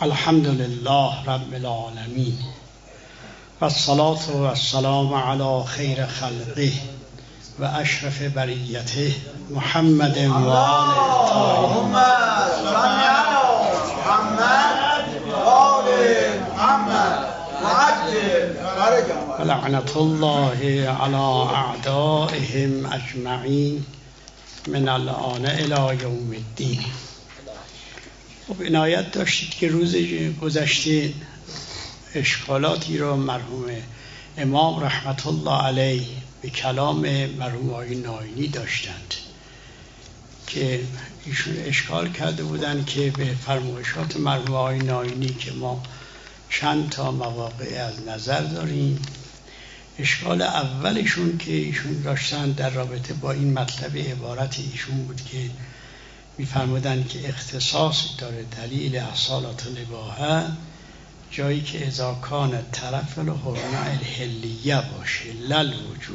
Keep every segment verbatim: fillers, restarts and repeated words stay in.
الحمد لله رب العالمین و الصلاة و السلام علی خیر خلقه و اشرف بریته محمد و آل اللهم صل علی محمد و آل محمد و عجل فرجهم و لعنت الله علی اعدائهم اجمعین من الآن الی یوم الدین. خب عنایت داشتید که روز گذشته اشکالاتی را مرحوم امام رحمت الله علیه به کلام مرحوم آقای ناینی داشتند که ایشون اشکال کرده بودند که به فرمایشات مرحوم آقای ناینی که ما چند تا مواقع از نظر داریم. اشکال اولشون که ایشون داشتن در رابطه با این مطلب عبارت ایشون بود که می‌فرمودند که اختصاص داره دلیل اصالت الاباحه جایی که اذا کان طرف الحرمه الحلیه باشه لل وجوب.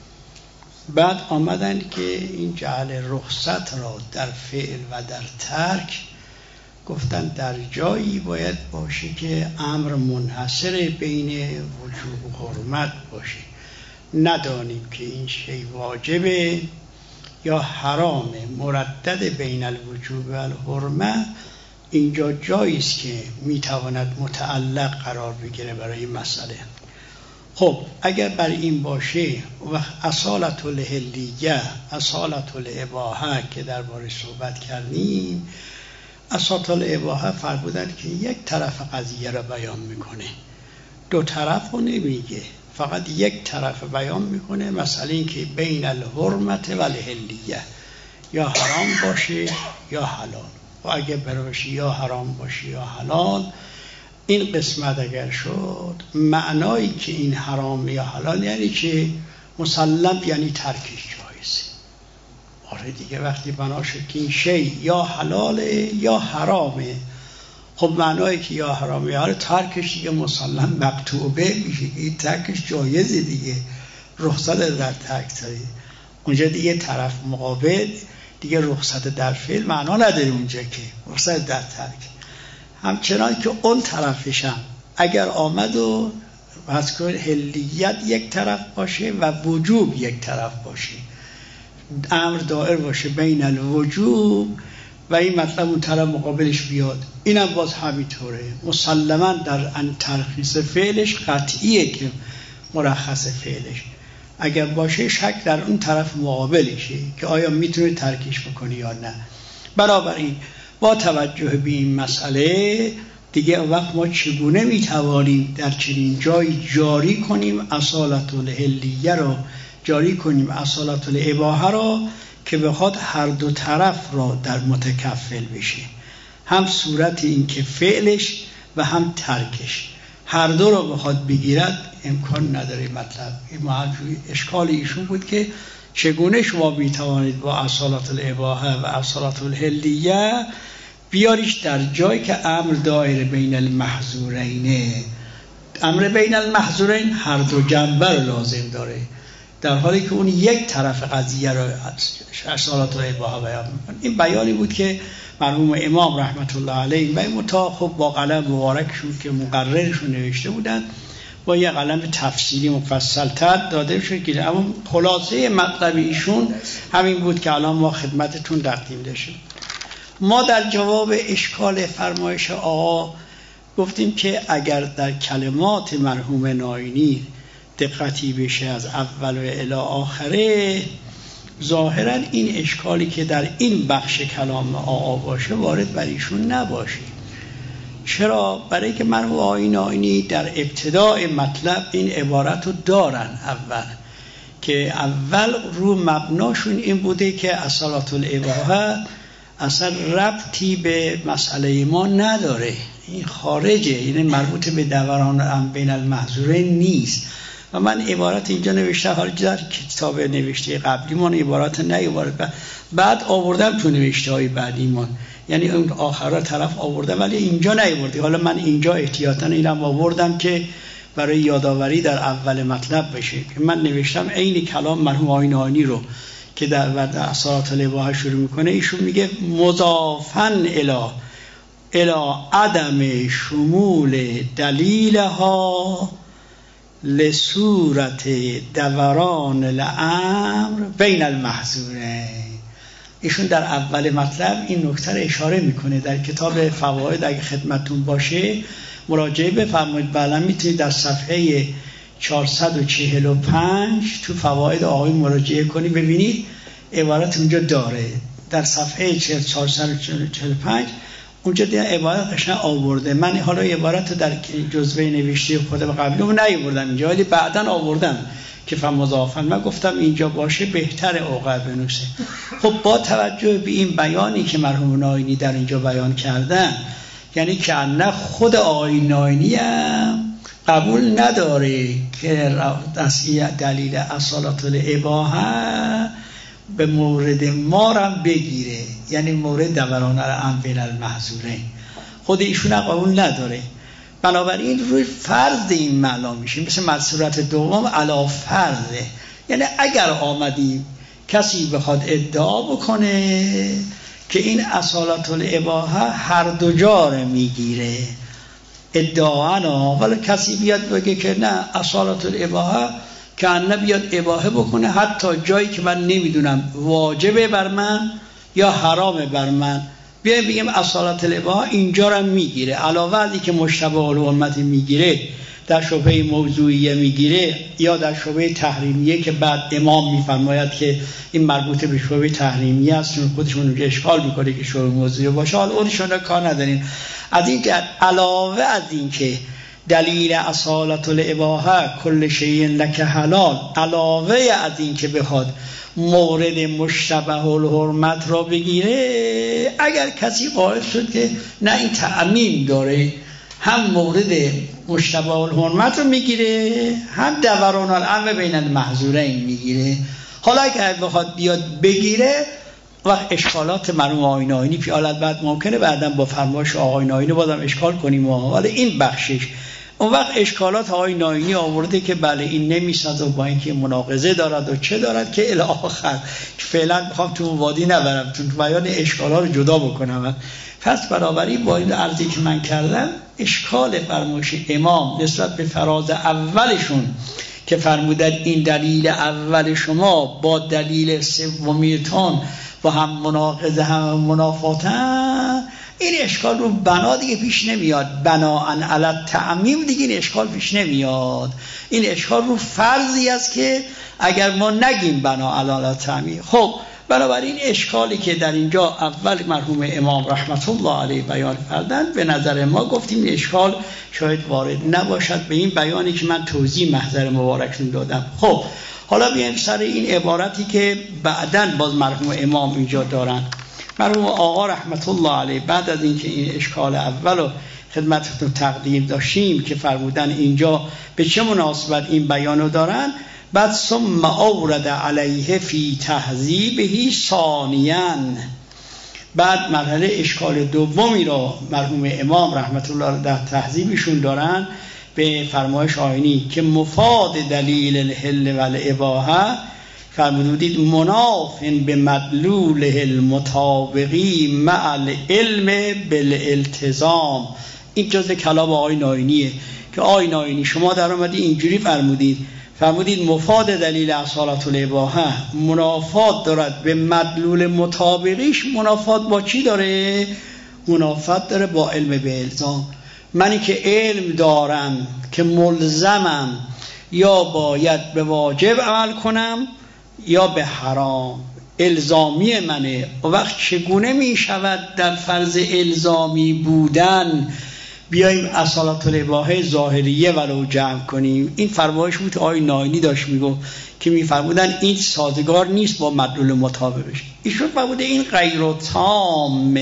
بعد آمدن که این جعل رخصت را در فعل و در ترک گفتن در جایی باید باشه که امر منحصر بین وجوب و حرمت باشه، ندانیم که این شی واجبه یا حرام مردد بین الوجوب و الحرمه. اینجا جایی است که میتواند متعلق قرار بگیره برای این مسئله. خب اگر بر این باشه و اصالت الحلیه اصالت الاباحه که درباره صحبت کردیم، اصالت الاباحه فرمودند که یک طرف قضیه را بیان میکنه، دو طرف رو نمیگه، فقط یک طرف بیان میکنه. مثلا این که بین الحرمت و الحلیه یا حرام باشه یا حلال، و اگه بروشه یا حرام باشه یا حلال، این قسمت اگر شد معنایی که این حرام یا حلال یعنی که مسلم یعنی ترکش جایزه. آره دیگه وقتی بنا شد که این شی یا حلاله یا حرامه، خب معنایی که یا حرامه یا ترکش دیگه مسلم مقطوعه میشه، این ترکش جایزه دیگه، رخصت در ترک داری. اونجا دیگه طرف مقابل دیگه رخصت در فعل معنا نداره، اونجا که رخصت در ترک. همچنان که اون طرفشم اگر آمد و مذکور حلیت یک طرف باشه و وجوب یک طرف باشه، امر دائر باشه بین الوجوب و این مطلب اون طرف مقابلش بیاد، اینم باز همینطوره. مسلما در ان ترخیص فعلش قطعیه که مرخص فعلش اگر باشه شک در اون طرف مقابلشه که آیا میتونه ترکش بکنی یا نه. بنابراین با توجه به این مسئله دیگه وقت ما چگونه میتوانیم در چنین جایی جاری کنیم اصالت الحلیه را، جاری کنیم اصالت الاباحه را که بخواد هر دو طرف را در متکفل بشه، هم صورت این که فعلش و هم ترکش هر دو را بخواد بگیرد امکان نداره. مطلب این اشکال ایشون بود که چگونه شما میتوانید با اصالت الاباحه و اصالت الحلیه بیاریش در جایی که امر دایر بین المحظورین. امر بین المحظورین هر دو جنبه رو لازم داره، در حالی که اون یک طرف قضیه رو اصالت الاباحه بیان میکنه. این بیانی بود که مرحوم امام رحمت الله علیه و متا خب با قلم مبارکشون که مقررشون نوشته بودن با یه قلم تفصیلی مفصل تر داده شد که اما خلاصه مطلب ایشون همین بود که الان ما خدمتتون تقدیم داشتیم. ما در جواب اشکال فرمایش آقا گفتیم که اگر در کلمات مرحوم ناینی دقتی بشه از اول و الی آخره، ظاهرا این اشکالی که در این بخش کلام آقا باشه وارد بر ایشون نباشه. چرا؟ برای که مرحوم آقای ناینی در ابتدای مطلب این عبارت رو دارن اول، که اول رو مبناشون این بوده که اصالت الاباحه اصلا ربطی به مسئله ما نداره، این خارجه، این مربوط به دوران بین المحظورین نیست. و من عبارت اینجا نوشته، حالا در کتاب نوشته قبلی من عبارت نه عبارت بعد آوردم تو نوشته های بعدی من، یعنی اون آخرها طرف آوردم ولی اینجا نیاوردی. حالا من اینجا احتیاطاً اینم آوردم که برای یادآوری در اول مطلب بشه که من نوشتم عین کلام مرحوم آقای ناینی رو که در اصالت الاباحه شروع میکنه. ایشون میگه مضافاً الی الى عدم شمول دلیلها لصورت دوران الامر بین المحظورین. ایشون در اول مطلب این نکته رو اشاره میکنه. در کتاب فواید اگه خدمتون باشه مراجعه بفرمایید. بعدا میتونید در صفحه چهارصد و چهل و پنج تو فواید آقای مراجعه کنید، ببینید عبارت اونجا داره. در صفحه چهارصد و چهل و پنج اونجا دیگه عبارت قشنگ آورده. من حالا عبارت رو در جزوه نوشته خودم قبلی نیاوردم اینجا، ولی بعداً آوردم که فمضافن. من گفتم اینجا باشه بهتر اوقع بنویسه. خب با توجه به این بیانی که مرحوم ناینی در اینجا بیان کردن، یعنی که نه خود آقای ناینی هم قبول نداره که دلیل اصالت الاباحه به مورد ما هم بگیره، یعنی مورد دوران الامر بین المحظورین خود ایشون قبول نداره. بنابراین روی فرض این معنا میشه، مثل مصورت دوم علا فرضه. یعنی اگر آمدیم کسی بخواد ادعا بکنه که این اصالت الاباحه هر دو جاره میگیره ادعانا، ولی کسی بیاد بگه که نه اصالت الاباحه که انه بیاد اباحه بکنه حتی جایی که من نمیدونم واجبه بر من یا حرامه بر من، بیایم بگیم اصالت الاباحه اینجا رو میگیره، علاوه از اینکه مشتبه الحرمت میگیره در شبهه موضوعیه میگیره یا در شبهه تحریمیه که بعد امام میفرماید که این مربوط به شبهه تحریمیه است، چون خودشون اونجا اشکال میکنه که شبهه موضوعیه باشه. حالا اونشون کار ندارین. از این جهت علاوه از این که دلیل اصالت الاباحه کل شیء لک حلال، علاوه از این که بخواد مورد مشتبه الحرمت را بگیره، اگر کسی قائل شد که نه این تعمیم داره، هم مورد مشتبه الحرمت رو میگیره هم دوران الامر بین المحظورین میگیره. حالا اگر بخواد بیاد بگیره وقت اشکالات مرحوم آقای ناینی پیالت بعد ممکنه بعداً با فرمایش آقای ناینی بازم اشکال کنیم، ولی این بخشش اون وقت اشکالات آقای ناینی آورده که بله این نمیسازه و با اینکه مناقضه دارد و چه دارد که الی آخر که فعلا میخوام تو وادی نبرم چون بیان اشکالات رو جدا بکنم. پس بنابراین با این عرضی که من کردم اشکال فرمایش امام نسبت به فراز اولشون که فرمودن این دلیل اول شما با دلیل سومیتون با هم مناقضه هم منافاتن، این اشکال رو بنا دیگه پیش نمیاد، بناءً علی تعمیم دیگه این اشکال پیش نمیاد. این اشکال رو فرضی است که اگر ما نگیم بناءً علی تعمیم. خب بنابراین اشکالی که در اینجا اول مرحوم امام رحمت الله علیه بیان کردن، به نظر ما گفتیم این اشکال شاید وارد نباشد به این بیانی که من توضیح محضر مبارکشون دادم. خب حالا بیایم سر این عبارتی که بعداً باز مرحوم امام اینجا دارن. مرحوم آقا رحمت الله علیه بعد از اینکه این اشکال اول رو خدمتتون تقدیم داشتیم که فرمودن اینجا به چه مناسبت این بیانو دارن، بعد ثم اورد علیه فی تهذیبه ثانیاً، بعد مرحله اشکال دومی را مرحوم امام رحمت الله در تهذیبشون دارن به فرمایش آینی که مفاد دلیل الحل و الاباحه فرمودید مناف به مدلوله المطابقی مع العلم بالالتزام. این جزء کلام آقای ناینیه که آقای ناینی شما در آمدی اینجوری فرمودید فرمودید مفاد دلیل اصالت الاباحه منافات دارد به مدلول مطابقیش. منافات با چی داره؟ منافات داره با علم به الزام. منی که علم دارم که ملزمم یا باید به واجب عمل کنم یا به حرام، الزامی منه. و وقت چگونه می شود در فرض الزامی بودن بیاییم اصالت الاباحه ظاهریه ولو جمع کنیم؟ این فرمایش بود آقای ناینی داشت میگو که میفرمودن این سازگار نیست با مدلول مطابقش. ایشون فرموده این غیر تام.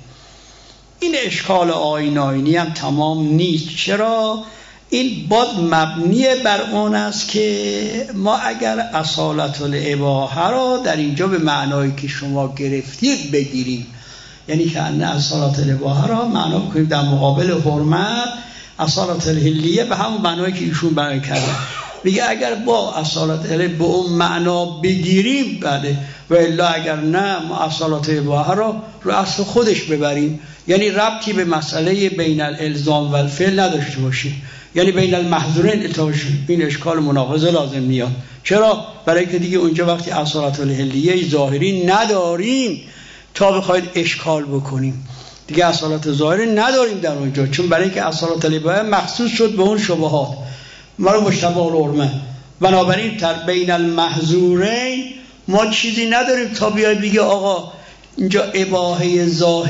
این اشکال آقای ناینی هم تمام نیست. چرا؟ این باز مبنی بر اون است که ما اگر اصالت الاباحه را در اینجا به معنایی که شما گرفتید بگیریم، یعنی که ان اصالت الاباحه را معنا کنیم در مقابل حرمت، اصالت الحلیه به همون معنایی که ایشون بیان کردن. میگه اگر با اصالت الاباحه به اون معنا بگیریم بله، و الا اگر نه ما اصالت الاباحه را رو اصل خودش ببریم، یعنی ربطی به مسئله بین الالزام و الفعل نداشته باشه، یعنی بین المحظورین اتاشه. این اشکال مناقضه لازم میاد. چرا؟ برای که دیگه اونجا وقتی اصالت الحلیه ظاهری نداریم تا بخواید اشکال بکنیم، دیگه اصالت ظاهری نداریم در اونجا، چون برای که اصالت الاباحه مخصوص شد به اون شبهات ما مشتبه العرمه. بنابراین تر بین المحظورین ما چیزی نداریم تا بیای بگه آقا اینجا اباحه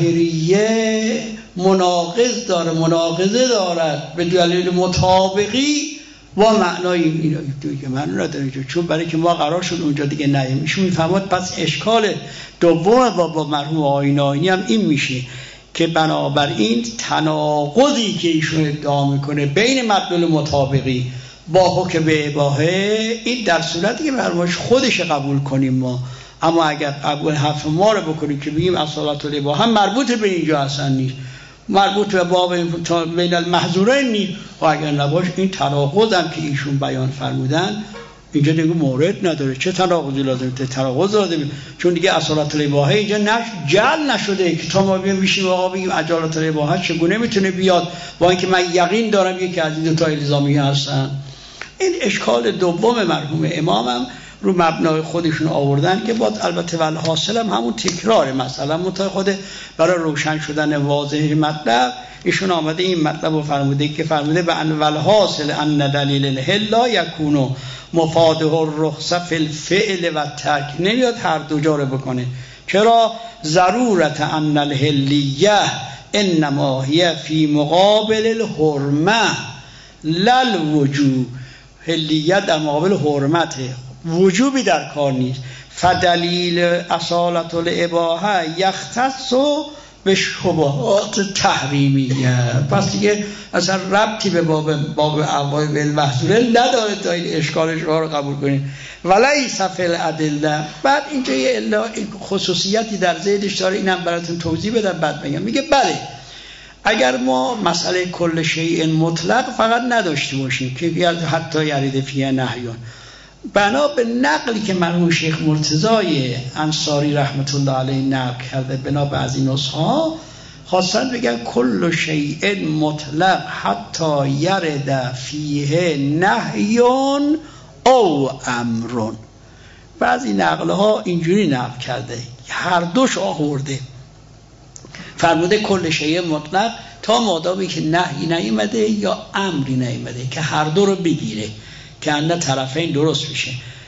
ظاهریه مناقض داره، مناقضه دارد به دلیل مطابقی و معنای این دیگه معنی نداره، چون برای که ما قرار شد اونجا دیگه نهیم. ایشون میفهمد پس اشکال دوم با, با مرحوم آقای ناینی هم این میشه که بنابراین تناقضی که ایشون ادعا میکنه بین مدلول مطابقی با حکم به اباحه، این در صورتی که مرحومش خودش قبول کنیم ما، اما اگر قبول حرف ما رو بکنیم که بگیم اصالت الاباحه هم مربوط به اینجا اصلا نیست، مربوط به باب بین المحظورین نیست، و اگر نباشه این تناقض هم که ایشون بیان فرمودن اینجا دیگه مورد نداره. چه تناقضی لازمه؟ تناقض لازمه، چون دیگه اصالت الاباحه اینجا نش جل نشده که تا ما بیام بشیم آقا بگیم اصالت الاباحه چگونه میتونه بیاد با اینکه من یقین دارم یکی از این دو تا الزامی هستن. این اشکال دوم مرحوم امامم رو مبنای خودشون آوردن که باز البته والحاصل هم همون تکرار مثلا متخوده برای روشن شدن واضح مطلب ایشون آمده این مطلب رو فرموده که فرموده به ان والحاصل ان دلیل الحل لا یکون مفاده الرخصه فی الفعل و ترک، نمیاد هر دو جا رو بکنه. چرا؟ ضرورت ان الحلیه انما هی فی مقابل الحرمه لل وجوب، حلیت در مقابل حرمته، وجوبی در کار نیست. فدلیل اصالت الاباحه یختص به شبهات تحریمیه، پس دیگه اصلا ربطی به باب باب ابواب المحظوره نداره تا این اشکال شما رو قبول کنید. ولیس فی الادله. بعد اینجا یه خصوصیتی در ذیلش داره، اینم براتون توضیح بدم بعد بگم. میگه بله اگر ما مسئله کل شیء مطلق فقط نداشته باشیم که حتی یرید فیه نهیون، بنا به نقلی که مرحوم شیخ مرتضی انصاری رحمت الله علیه نقل کرده، بنا به از این نسخه ها خواستن بگن کل شیء مطلق حتی یرد فیه نهیون او امرون. بعضی نقل ها اینجوری نقل کرده، هر دوش آورده، فرموده کل شیء مطلق تا مادامی که نهی نیامده یا امری نیامده که هر دو رو بگیره که اندر طرفین درست میشه.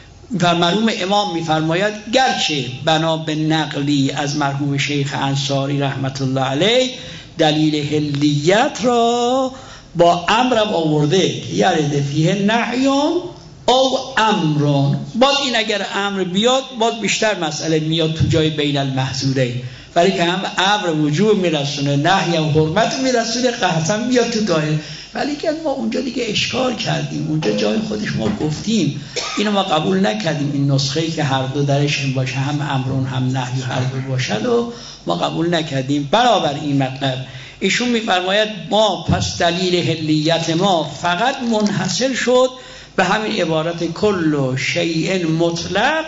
و مرحوم امام میفرماید گرچه بنا به نقلی از مرحوم شیخ انصاری رحمت الله علیه دلیل حلیت را با امرم آورده یرد فیه نهیون او امرون، باز این اگر امر بیاد باز بیشتر مسئله میاد تو جای بین المحظورین، برای که هم امر وجوب میرسونه نهی هم حرمت میرسونه قطعا میاد تو دایره. ولی که ما اونجا دیگه اشکال کردیم، اونجا جای خودش ما گفتیم اینو ما قبول نکردیم، این نسخه‌ای که هر دو درش باشه، هم امرون هم نهی هر دو باشد و ما قبول نکردیم. برابر این مطلب ایشون میفرماید ما پس دلیل حلیت ما فقط منحصر شد به همین عبارت کل شیء مطلق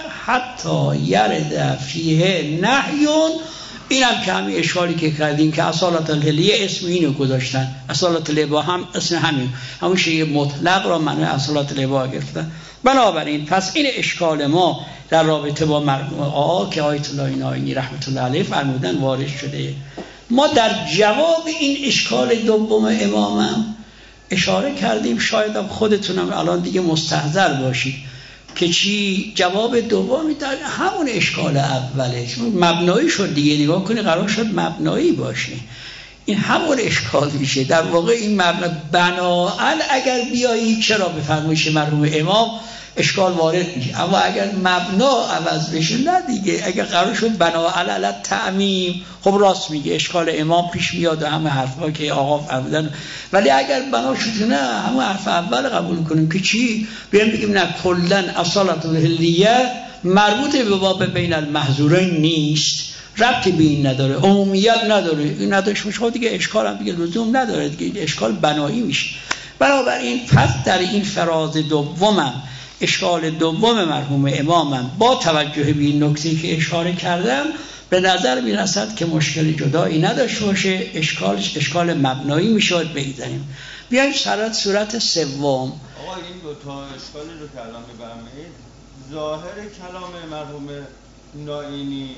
حتی یرد فیه نهیون. این هم که همین اشکالی که کردیم که اصالت الحلیه اسم اینو گذاشتن، اصالت الاباحه هم اسم همین همون شیء مطلق را معنی اصالت الاباحه گرفتن. بنابراین پس این اشکال ما در رابطه با مرحوم آقا که آیت الله ناینی رحمت الله علیه فرمودن وارد شده. ما در جواب این اشکال دوم امامم اشاره کردیم، شاید هم خودتونم الان دیگه مستحضر باشید که چی جواب دومی در همون اشکال اولش مبنایی شد دیگه. نگاه کنی قرار شد مبنایی باشه، این همون اشکال میشه در واقع. این مبنا بناءً اگر بیایی چرا به فرمایش مرحوم امام اشکال وارد میشه، اما اگر مبنا عوض بشه نه دیگه. اگر قرار شد بناءً علی تعمیم، خب راست میگه اشکال امام پیش میاد و همه حرفا که آقا فرمودن. ولی اگر بنا شد نه همون حرف اول قبول کنیم که چی بیان بگیم نه کلا اصالت الحلیه مربوط به باب بین المحظورین نیست، ربطی به این نداره، عمومیت نداره، این نداشت میشه دیگه اشکال هم دیگه لزوم نداره دیگه، اشکال بنایی میشه. بنابراین پس در این فراز دومم اشکال دوم مرحوم امامم با توجه به این نکته که اشاره کردم به نظر میرسد که مشکل جدایی نداشته باشه، اشکالش اشکال مبنایی میشود بگذاریم. بیایم سرات صورت سوم. آقا این دو تا اشکالی رو که الان می‌فرمایید، ظاهر کلام مرحوم نائینی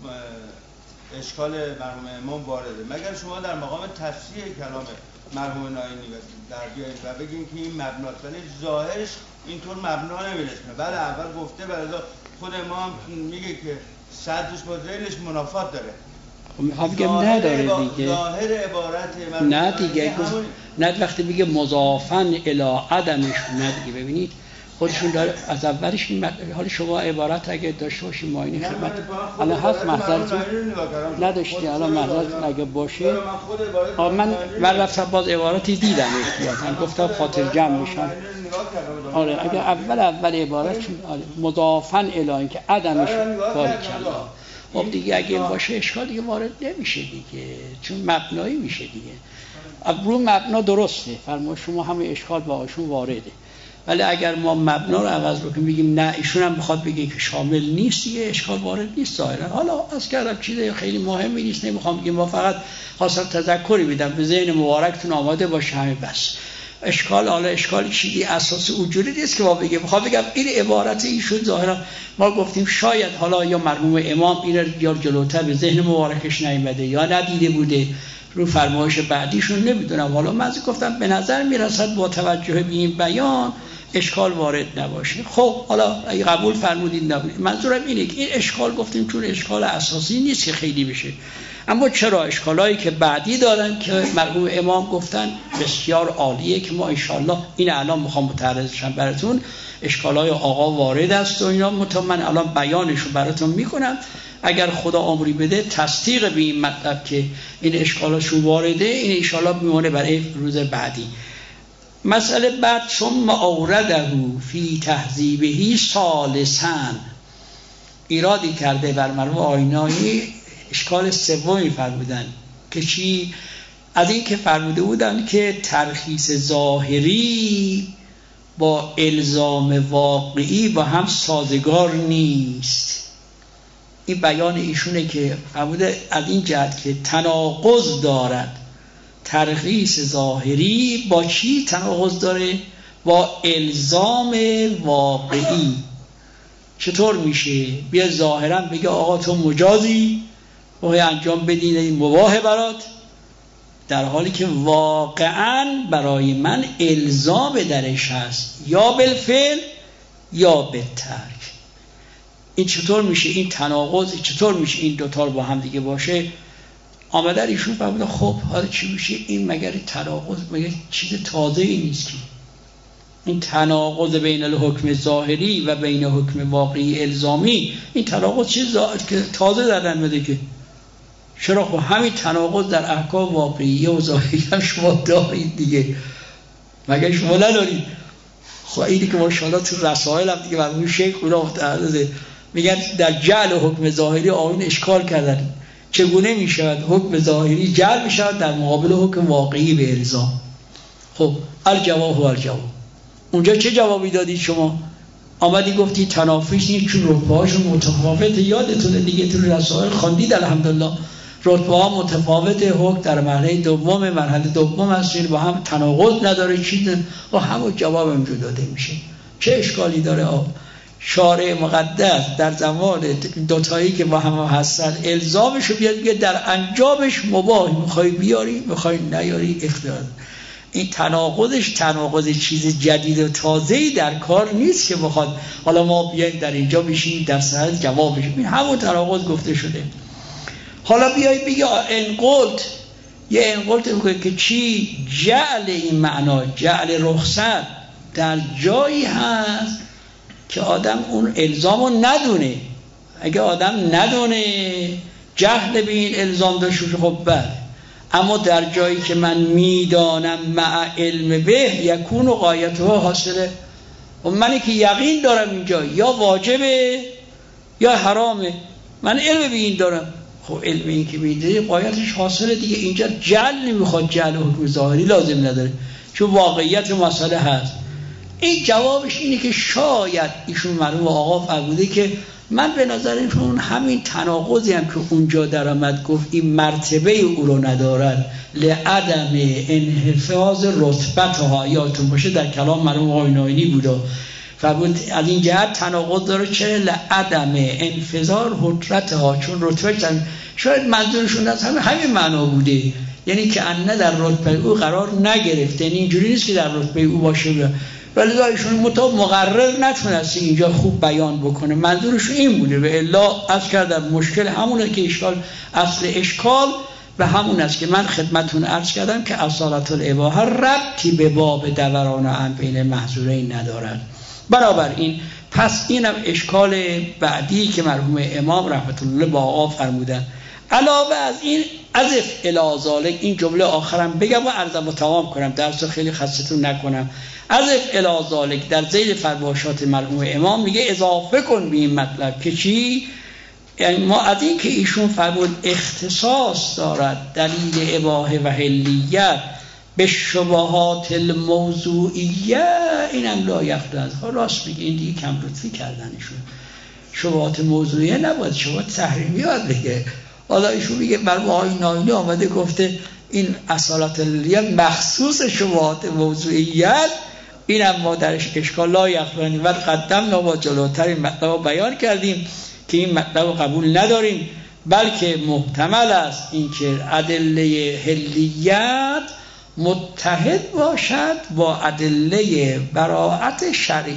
اشکال مرحوم امام وارده، مگر شما در مقام تصحیح کلام مرحوم نائینی در بیایید و بگیم که این مبناست، ولی ظاهرش اینطور مبنا نمیرسونه. بله اول گفته، ولی خود امام میگه که صدرش با ذیلش منافات داره. میخوام بگم نداره دیگه. ظاهر عبارت نه دیگه همون... نه وقتی میگه مضافن الی عدمش، نه دیگه. ببینید خودشون داره از اولش این حال شما عبارت اگه داشته باشید معاینه خدمت الان هست محضرتون نداشتی، الان محضرتون اگه باشه من من رفتم باز عبارتی دیدم احتیاطاً گفتم خاطر جمع میشم. آره اگه اول اول عبارتشون آره مضافن الی این که عدمش بارک الله، خب دیگه اگه باشه اشکال دیگه وارد نمیشه دیگه، چون مبنایی میشه دیگه. ابرو مبنا درسته، فرمایش شما همه اشکال با ایشون وارده، ولی اگر ما مبنا رو عوض بکنیم بگیم نه ایشون هم بخواد بگه که شامل نیست دیگه اشکال وارد نیست ظاهرا. حالا از کردم چیز خیلی مهمی نیست، نمیخوام بگم، ما فقط خواستم تذکری بدم به ذهن مبارکتون آماده باشه همه بس. اشکال حالا اشکالی چیزی اساس وجودی نیست که ما بگیم. میخوام بگم این عبارت ایشون ظاهرا ما گفتیم شاید حالا یا مرحوم امام این یا جلوتر به ذهن مبارکش نیامده یا ندیده بوده رو فرمایش بعدیشون، نمیدونم. حالا من گفتم به نظر میرسد با توجه به این بیان اشکال وارد نباشه. خب حالا اگه قبول فرمودید نبودید، منظورم اینه که این اشکال گفتیم چون اشکال اساسی نیست که خیلی بشه، اما چرا اشکالایی که بعدی دارن که مرحوم امام گفتن بسیار عالیه که ما انشالله این الان میخوام متعرضشم براتون، اشکالای آقا وارد است و اینا مطمئن الان بیانشو براتون میکنم. اگر خدا عمری بده تصدیق به این مطلب که این اشکالاشو وارده، این انشالله میمونه برای روز بعدی. مسئله بعد ثم اورده فی تهذیبه ثالثاً، ایرادی کرده بر مرحوم آینایی اشکال سومی فرمودن که چی؟ از این که فرموده بودن که ترخیص ظاهری با الزام واقعی با هم سازگار نیست. این بیان ایشونه که فرموده از این جهت که تناقض دارد ترخیص ظاهری با چی تناقض داره؟ با الزام واقعی. چطور میشه؟ بیا ظاهرا بگه آقا تو مجازی باید انجام بدین این مباح برات، در حالی که واقعا برای من الزام درش هست، یا بالفعل یا بالترک. این چطور میشه؟ این تناقض چطور میشه این دوتا رو با هم دیگه باشه؟ آمده ایشون فرموده خب حالا چی میشه این؟ مگر تناقض مگر چیز تازه ای نیست که این تناقض بین الحکم ظاهری و بین حکم واقعی الزامی، این تناقض چیز که تازه در نمیده که چرا؟ خب همین تناقض در احکام واقعی و ظاهری هم شما دارید دیگه، مگر شما ندارید؟ خب اینی که ماشاءالله تو رسائل هم دیگه مرحوم شیخ اونا متعرضه میگن در جعل حکم ظاهری آیین اشکال کردن، چگونه میشود حکم ظاهری جعل میشود در مقابل حکم واقعی به الزام؟ خب الجواب و الجواب، اونجا چه جوابی دادید شما؟ آمدی گفتی تنافیش نیست چون رتبه هاشون متفاوته. یادتونه دیگه تو رسائل خواندید الحمدلله رتبه ها متفاوت، حکم در مرحله دوم مرحله دوم هستین با هم تناقض نداره چیز و همون جواب هم داده میشه. چه اشکالی داره؟ آه شارع مقدس در زمان دوتایی که با هم هستن الزامشو بیاد بگه در انجامش مباح، میخوای بیاری میخوای نیاری اختیار. این تناقضش تناقض چیز جدید و تازه‌ای در کار نیست که بخواد حالا ما بیایم در اینجا بشیم در صحت جواب بشیم، این همون تناقض گفته شده. حالا بیای بگی انقلت، یه انقلت میگه که چی؟ جعل این معنا، جعل رخصت در جایی هست که آدم اون الزامو ندونه. اگه آدم ندونه جهل به این الزام داشته خب بله، اما در جایی که من میدانم مع علم به یکون و غایتها حاصله، و منی که یقین دارم اینجا یا واجبه یا حرامه، من علم به این دارم، خب علم این که میده غایتش حاصله دیگه. اینجا جعل نمیخواد، جعل حکم ظاهری لازم نداره چون واقعیت مسئله هست. این جوابش اینه که شاید ایشون مرحوم آقا فرموده که من به نظرشون همین تناقضی هم که اونجا در آمد گفت این مرتبه او رو ندارد لعدم انحفاظ رتبتها، یادتون باشه در کلام مرحوم آقای ناینی بود فرمود از این جهت تناقض داره چه لعدم انفجار حجرتها، چون رتبه شاید منظورشون از همین همین معنا بوده، یعنی که انه در رتبه او قرار نگرفته، یعنی اینجوری نیست که در رتبه او باشه، ولی ایشون مطابق مقرر نتونسته اینجا خوب بیان بکنه، منظورشون این بوده. و الا از کردم مشکل همونه که اشکال اصل اشکال و همون است که من خدمتون عرض کردم که اصالت الاباحه ربطی به باب دوران هم بین محظورین ندارد. بنابراین پس اینم اشکال بعدی که مرحوم امام رحمت الله با آقا فرمودن. علاوه از این ازف الی ذالک، این جمله آخرم بگم و عرضم رو تمام کنم، درس رو خیلی خستتون نکنم. ازف الی ذالک در ذیل فرمایشات مرحوم امام میگه اضافه کن به این مطلب که چی؟ یعنی ما از این که ایشون فرمود اختصاص دارد دلیل اباحه و حلیت به شبهات الموضوعیه، اینم لایق دارد. راست میگه، این دیگه کم لطفی کردن ایشون. شبهات موضوعیه نباید، شبهات تحریمیات بگه. حالا ایشون میگه مرحوم آقای ناینی آمده گفته این اصالت اللیه مخصوص شبهات موضوعیت، اینم ما درش اشکال لایق داریم و قدمنا با جلوتر این مطلب بیان کردیم که این مطلب قبول نداریم، بلکه محتمل است اینکه ادله حلیت متحد باشد با ادله براءت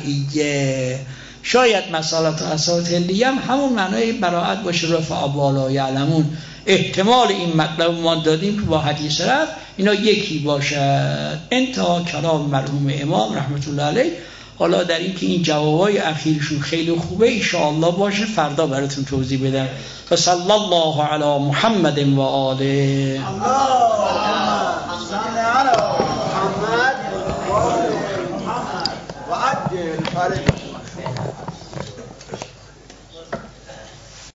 شرعیه. شاید مسالات و اصالت حلیه هم همون معنای براءت باشه، رفع بالا یعلمون. احتمال این مطلب ما دادیم که با حدیث رفت اینا یکی باشد. انتها کلام مرحوم امام رحمت الله علیه. حالا در این که این جوابای اخیرشون خیلی خوبه ان شاء الله باشه فردا براتون توضیح بدم. فصلی الله علی محمد و آله. اللهم صل علی محمد و آل محمد و عجل فرج